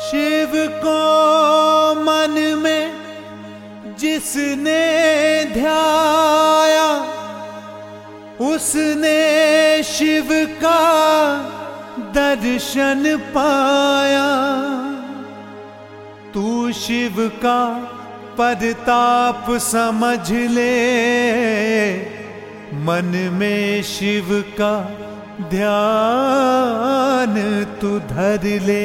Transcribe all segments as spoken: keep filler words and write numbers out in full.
शिव को मन में जिसने ध्याया उसने शिव का दर्शन पाया। तू शिव का परताप समझ ले, मन में शिव का ध्यान तू धर ले।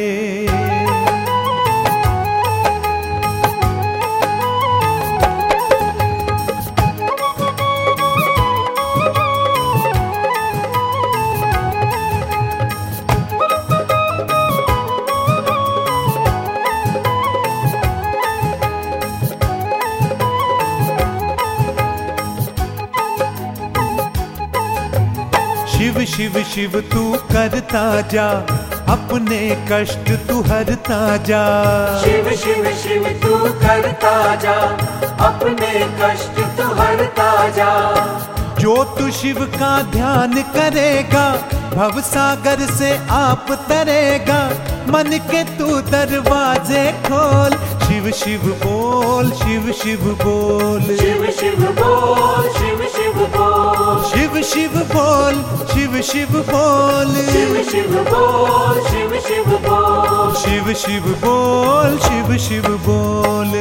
शिव शिव शिव तू करता जा, अपने कष्ट तू हरता जा। शिव शिव शिव तू करता जा, अपने कष्ट तू हरता जा। जो तू शिव का ध्यान करेगा, भव सागर से आप तरेगा। मन के तू दरवाजे खोल, शिव शिव बोल, शिव शिव बोल। शिव शिव बोल, शिव शिव बोल। शिव शिव बोल, शिव शिव बोल। शिव शिव बोल, शिव शिव बोल। शिव शिव बोल, शिव शिव बोल।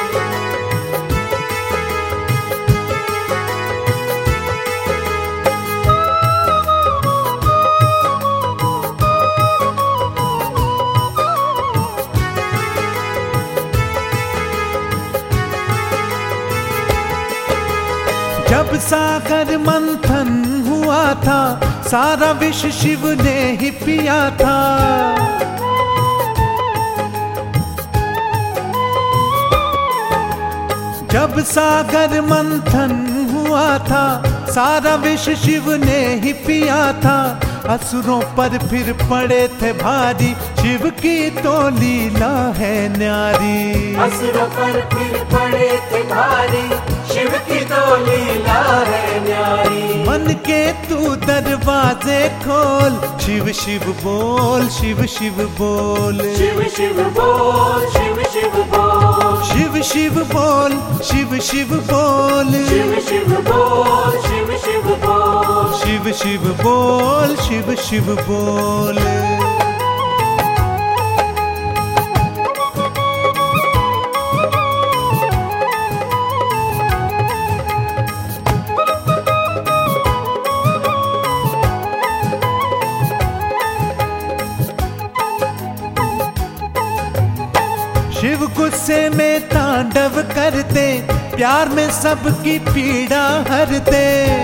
जब सागर मंथन हुआ था, सारा विष शिव ने ही पिया था। जब सागर मंथन हुआ था, सारा विष शिव ने ही पिया था। असुरों पर फिर पड़े थे भारी, शिव की तो लीला है न्यारी। असुरों पर फिर पड़े थे भारी, शिव की तो लीला है न्यारी। मन के तू दरवाजे खोल, शिव शिव बोल, शिव शिव बोल। शिव शिव बोल, शिव शिव बोल। शिव शिव बोल, शिव शिव बोल। शिव शिव बोल, शिव शिव बोल। शिव शिव बोल, शिव शिव बोल। शिव गुस्से में तांडव करते, प्यार में सबकी पीड़ा हरते।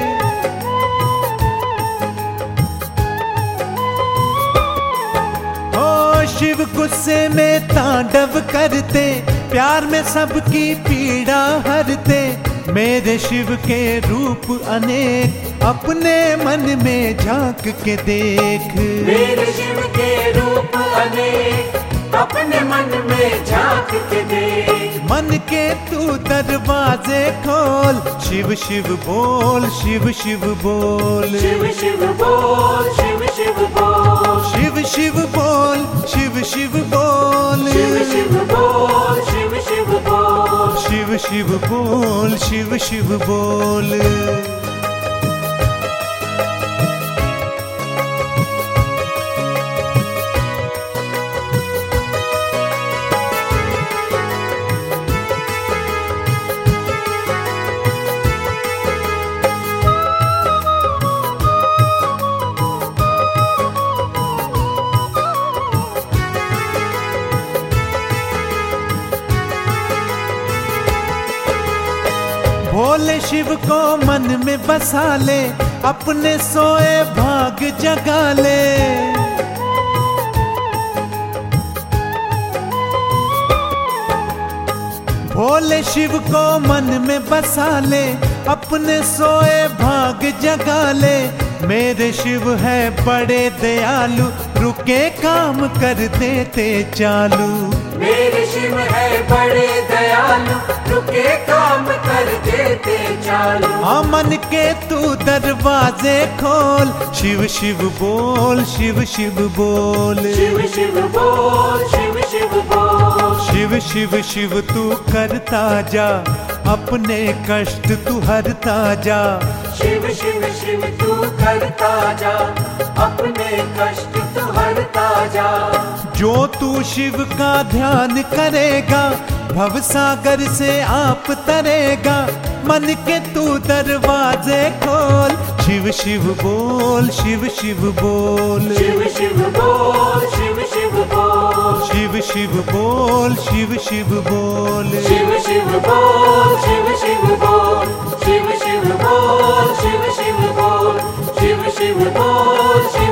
ओ शिव गुस्से में तांडव करते, प्यार में सबकी पीड़ा हरते। मेरे शिव के रूप अनेक, अपने मन में झांक के देख। मेरे शिव के रूप अनेक, अपने मन में झांक के देख। मन के तू दरवाजे खोल, शिव शिव बोल, शिव शिव बोल। शिव शिव बोल, शिव शिव बोल। शिव शिव बोल, शिव शिव बोल। शिव शिव बोल, शिव शिव बोल। शिव शिव बोल, शिव शिव बोल। भोले शिव को मन में बसा ले, अपने सोए भाग जगा ले। भोले शिव को मन में बसा ले, अपने सोए भाग जगा ले। मेरे शिव है बड़े दयालु, रुके काम कर देते चालू। मेरे शिव है बड़े दयालु, रुके काम कर देते चालू। मन के तू दरवाजे खोल, शिव शिव बोल, शिव शिव बोल, शिव शिव बोल, शिव शिव बोल। शिव शिव शिव तू करता जा, अपने कष्ट तू हरता जा। शिव शिव शिव तू करता जा, अपने कष्ट तू हरता जा। जो तू शिव का ध्यान करेगा, भव सागर से आप तरेगा। मन के तू दरवाजे खोल, शिव शिव बोल, शिव शिव बोल, शिव शिव बोल, शिव शिव बोल, शिव शिव बोल, शिव शिव बोल, शिव शिव बोल, शिव शिव बोल, शिव शिव बोल, शिव शिव बोल, शिव शिव बोल।